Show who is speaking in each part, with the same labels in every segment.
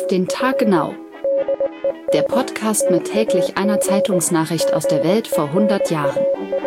Speaker 1: den Tag genau. Der Podcast mit täglich einer Zeitungsnachricht aus der Welt vor 100 Jahren.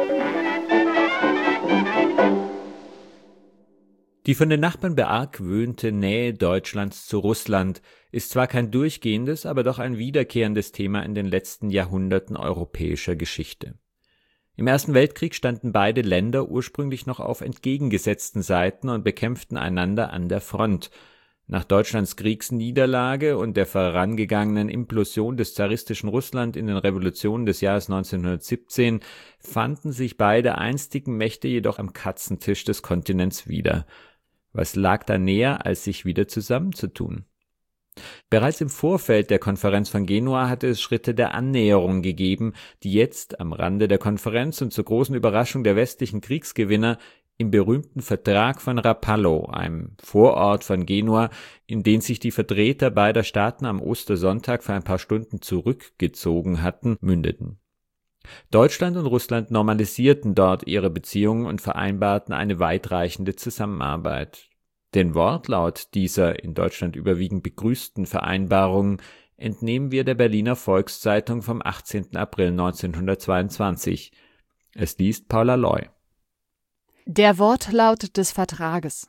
Speaker 2: Die von den Nachbarn beargwöhnte Nähe Deutschlands zu Russland ist zwar kein durchgehendes, aber doch ein wiederkehrendes Thema in den letzten Jahrhunderten europäischer Geschichte. Im Ersten Weltkrieg standen beide Länder ursprünglich noch auf entgegengesetzten Seiten und bekämpften einander an der Front. Nach Deutschlands Kriegsniederlage und der vorangegangenen Implosion des zaristischen Russland in den Revolutionen des Jahres 1917 fanden sich beide einstigen Mächte jedoch am Katzentisch des Kontinents wieder. Was lag da näher, als sich wieder zusammenzutun? Bereits im Vorfeld der Konferenz von Genua hatte es Schritte der Annäherung gegeben, die jetzt am Rande der Konferenz und zur großen Überraschung der westlichen Kriegsgewinner im berühmten Vertrag von Rapallo, einem Vorort von Genua, in den sich die Vertreter beider Staaten am Ostersonntag für ein paar Stunden zurückgezogen hatten, mündeten. Deutschland und Russland normalisierten dort ihre Beziehungen und vereinbarten eine weitreichende Zusammenarbeit. Den Wortlaut dieser in Deutschland überwiegend begrüßten Vereinbarungen entnehmen wir der Berliner Volkszeitung vom 18. April 1922. Es liest Paula Loy.
Speaker 3: Der Wortlaut des Vertrages.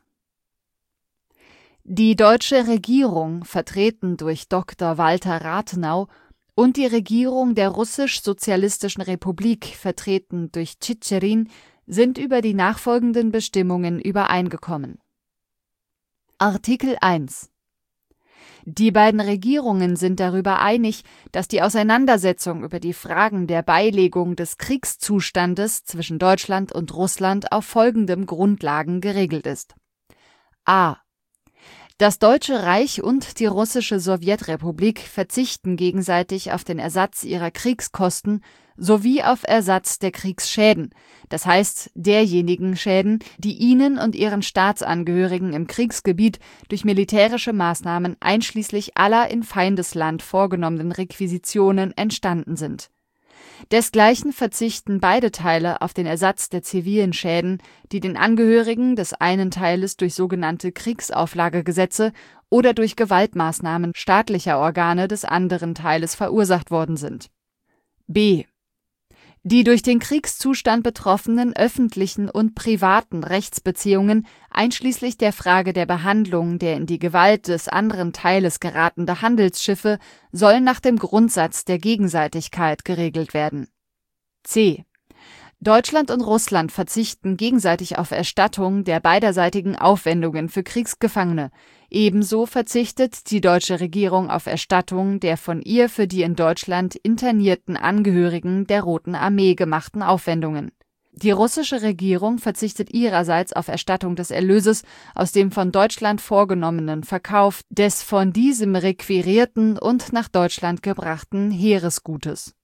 Speaker 3: Die deutsche Regierung, vertreten durch Dr. Walter Rathenau, und die Regierung der Russisch-Sozialistischen Republik, vertreten durch Tschitscherin, sind über die nachfolgenden Bestimmungen übereingekommen. Artikel 1. Die beiden Regierungen sind darüber einig, dass die Auseinandersetzung über die Fragen der Beilegung des Kriegszustandes zwischen Deutschland und Russland auf folgendem Grundlagen geregelt ist. A. Das Deutsche Reich und die Russische Sowjetrepublik verzichten gegenseitig auf den Ersatz ihrer Kriegskosten sowie auf Ersatz der Kriegsschäden, das heißt derjenigen Schäden, die ihnen und ihren Staatsangehörigen im Kriegsgebiet durch militärische Maßnahmen einschließlich aller in Feindesland vorgenommenen Requisitionen entstanden sind. Desgleichen verzichten beide Teile auf den Ersatz der zivilen Schäden, die den Angehörigen des einen Teiles durch sogenannte Kriegsauflagegesetze oder durch Gewaltmaßnahmen staatlicher Organe des anderen Teiles verursacht worden sind. B. Die durch den Kriegszustand betroffenen öffentlichen und privaten Rechtsbeziehungen, einschließlich der Frage der Behandlung der in die Gewalt des anderen Teiles geratenen Handelsschiffe, sollen nach dem Grundsatz der Gegenseitigkeit geregelt werden. C. Deutschland und Russland verzichten gegenseitig auf Erstattung der beiderseitigen Aufwendungen für Kriegsgefangene. Ebenso verzichtet die deutsche Regierung auf Erstattung der von ihr für die in Deutschland internierten Angehörigen der Roten Armee gemachten Aufwendungen. Die russische Regierung verzichtet ihrerseits auf Erstattung des Erlöses aus dem von Deutschland vorgenommenen Verkauf des von diesem requirierten und nach Deutschland gebrachten Heeresgutes.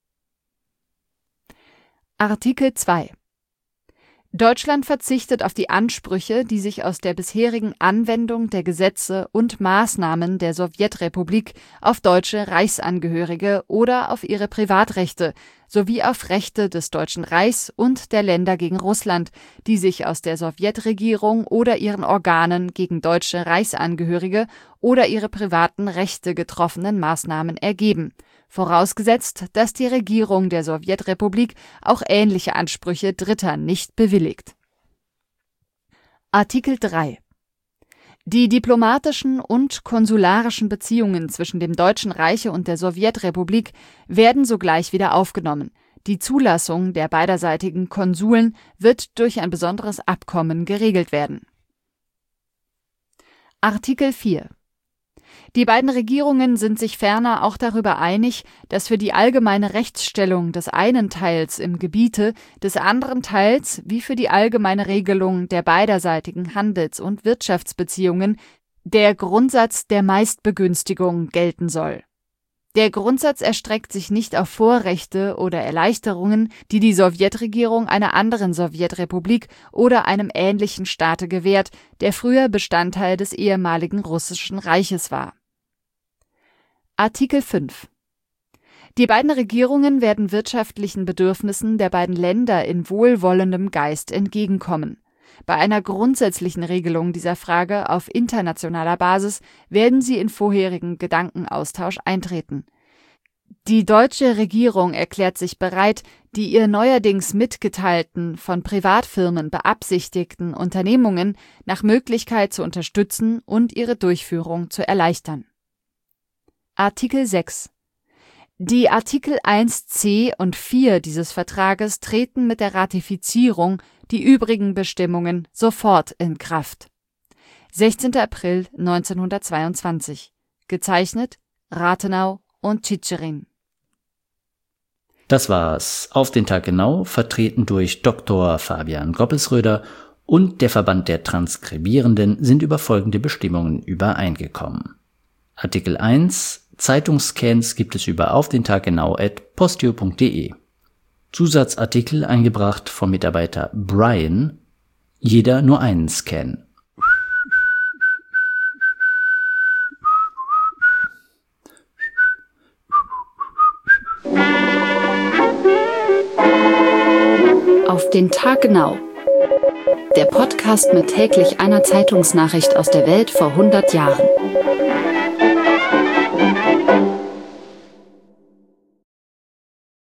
Speaker 3: Artikel 2. Deutschland verzichtet auf die Ansprüche, die sich aus der bisherigen Anwendung der Gesetze und Maßnahmen der Sowjetrepublik auf deutsche Reichsangehörige oder auf ihre Privatrechte sowie auf Rechte des Deutschen Reichs und der Länder gegen Russland, die sich aus der Sowjetregierung oder ihren Organen gegen deutsche Reichsangehörige oder ihre privaten Rechte getroffenen Maßnahmen ergeben, vorausgesetzt, dass die Regierung der Sowjetrepublik auch ähnliche Ansprüche Dritter nicht bewilligt. Artikel 3. Die diplomatischen und konsularischen Beziehungen zwischen dem Deutschen Reich und der Sowjetrepublik werden sogleich wieder aufgenommen. Die Zulassung der beiderseitigen Konsuln wird durch ein besonderes Abkommen geregelt werden. Artikel 4. Die beiden Regierungen sind sich ferner auch darüber einig, dass für die allgemeine Rechtsstellung des einen Teils im Gebiete des anderen Teils wie für die allgemeine Regelung der beiderseitigen Handels- und Wirtschaftsbeziehungen der Grundsatz der Meistbegünstigung gelten soll. Der Grundsatz erstreckt sich nicht auf Vorrechte oder Erleichterungen, die die Sowjetregierung einer anderen Sowjetrepublik oder einem ähnlichen Staate gewährt, der früher Bestandteil des ehemaligen Russischen Reiches war. Artikel 5. Die beiden Regierungen werden wirtschaftlichen Bedürfnissen der beiden Länder in wohlwollendem Geist entgegenkommen. Bei einer grundsätzlichen Regelung dieser Frage auf internationaler Basis werden sie in vorherigen Gedankenaustausch eintreten. Die deutsche Regierung erklärt sich bereit, die ihr neuerdings mitgeteilten, von Privatfirmen beabsichtigten Unternehmungen nach Möglichkeit zu unterstützen und ihre Durchführung zu erleichtern. Artikel 6. Die Artikel 1c und 4 dieses Vertrages treten mit der Ratifizierung die übrigen Bestimmungen sofort in Kraft. 16. April 1922. Gezeichnet Rathenau und Tschitscherin.
Speaker 4: Das war's. Auf den Tag genau, vertreten durch Dr. Fabian Goppelsröder und der Verband der Transkribierenden sind über folgende Bestimmungen übereingekommen. Artikel 1. Zeitungsscans gibt es über aufdentaggenau@postio.de. Zusatzartikel eingebracht vom Mitarbeiter Brian. Jeder nur einen Scan.
Speaker 1: Auf den Tag genau. Der Podcast mit täglich einer Zeitungsnachricht aus der Welt vor 100 Jahren.